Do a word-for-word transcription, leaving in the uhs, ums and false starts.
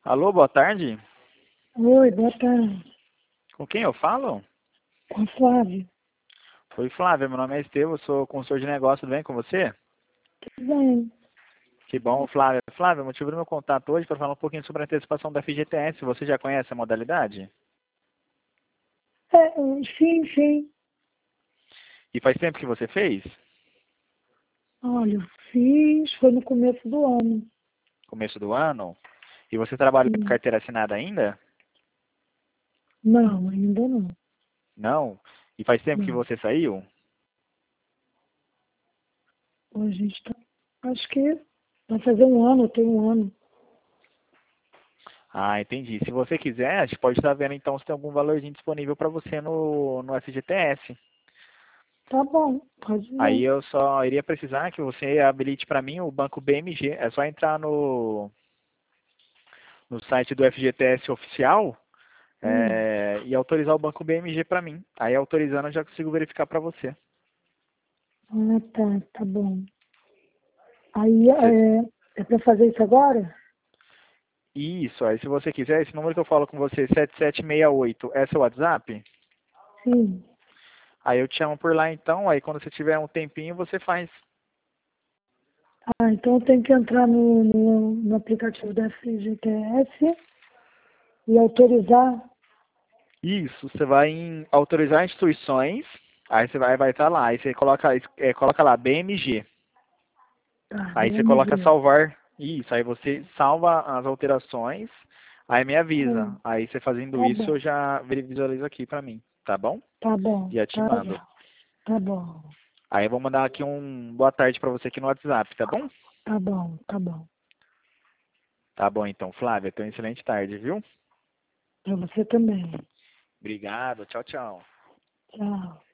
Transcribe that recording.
Alô, boa tarde. Oi, boa tarde. Com quem eu falo? Com a Flávia. Oi, Flávia, meu nome é Estevam, sou consultor de negócio, tudo bem com você? Tudo bem? Que bom, Flávia. Flávia, o motivo do meu contato hoje é para falar um pouquinho sobre a antecipação da F G T S. Você já conhece a modalidade? É, sim, sim. E faz tempo que você fez? Olha, eu fiz, foi no começo do ano. Começo do ano? E você trabalha com Sim. carteira assinada ainda? Não, ainda não. Não? E faz tempo que Não. você saiu? Hoje a gente tá, acho que vai fazer um ano, eu tenho um ano. Ah, entendi. Se você quiser, a gente pode estar vendo então se tem algum valorzinho disponível para você no, no F G T S. Tá bom, pode Aí ver. eu só iria precisar que você habilite para mim o banco B M G. É só entrar no, no site do F G T S oficial Hum. é, e autorizar o banco B M G para mim. Aí autorizando eu já consigo verificar para você. Ah, tá, tá bom. Aí Você- é, é pra fazer isso agora? Isso, aí se você quiser, esse número que eu falo com você, sete sete seis oito, é seu WhatsApp? Sim. Aí eu te chamo por lá então, aí quando você tiver um tempinho você faz. Ah, então eu tenho que entrar no, no, no aplicativo da F G T S e autorizar. Isso, você vai em autorizar instituições, aí você vai vai estar lá, aí você coloca, é, coloca lá B M G. Tá, Aí você coloca B M G. salvar, isso, aí você salva as alterações, aí me avisa. Hum, Aí você fazendo tá isso, eu bom. já visualizo aqui pra mim, tá bom? Tá bom, Já te tá mando. já. Tá bom, Aí eu vou mandar aqui um boa tarde pra você aqui no WhatsApp, tá bom? tá bom, tá bom. Tá bom então, Flávia, tenha uma excelente tarde, viu? Pra você também. Obrigado, tchau, tchau. Tchau.